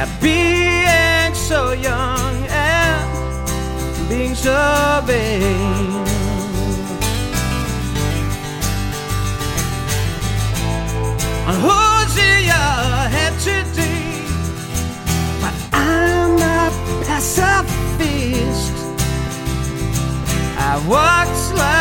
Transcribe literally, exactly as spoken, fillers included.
at being so young and being so vain. Who's in your head today? But I'm a pacifist. I walked like